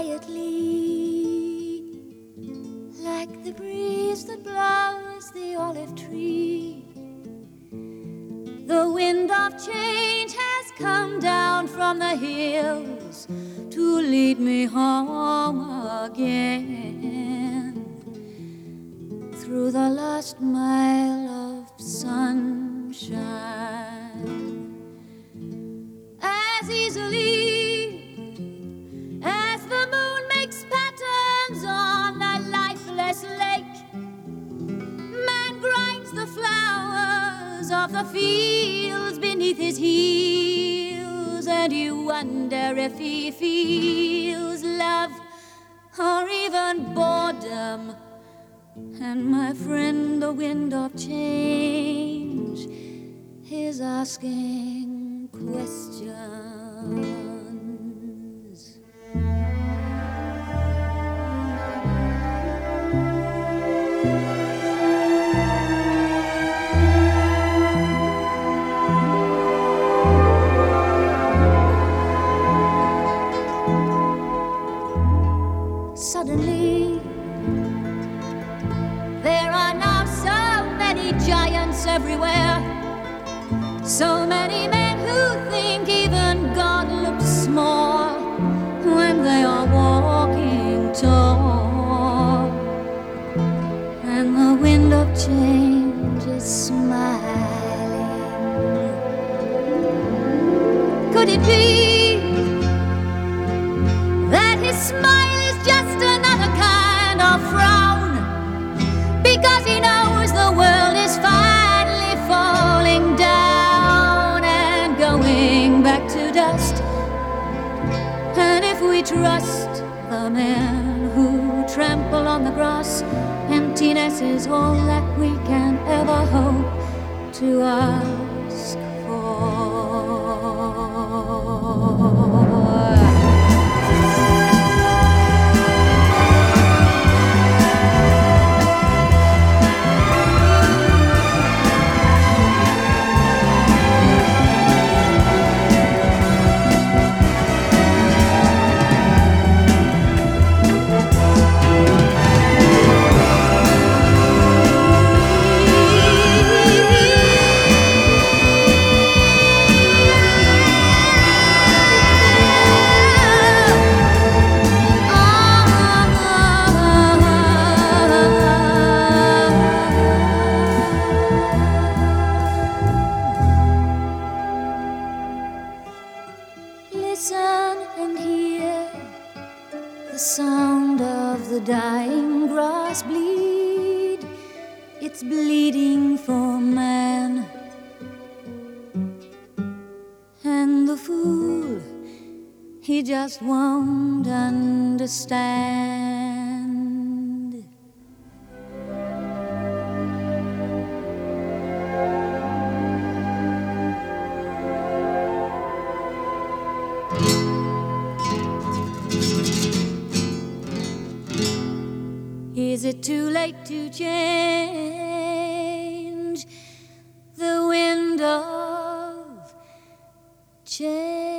quietly, like the breeze that blows the olive tree. The wind of change has come down from the hills to lead me home again, through the last mile of sunshine. As easily as the moon makes patterns on a lifeless lake, man grinds the flowers of the fields beneath his heels, and you wonder if he feels love or even boredom. And my friend, the wind of change, is asking questions. Suddenly, there are now so many giants everywhere, so many men who think even God looks small when they are walking tall, and the wind of change is smiling. Could it be that his smile is just another kind of frown, because he knows the world is finally falling down and going back to dust? And if we trust the men who trample on the grass, emptiness is all that we can ever hope to ask for. Listen and hear the sound of the dying grass bleed. It's bleeding for man. And the fool, he just won't understand. Is it too late to change the wind of change?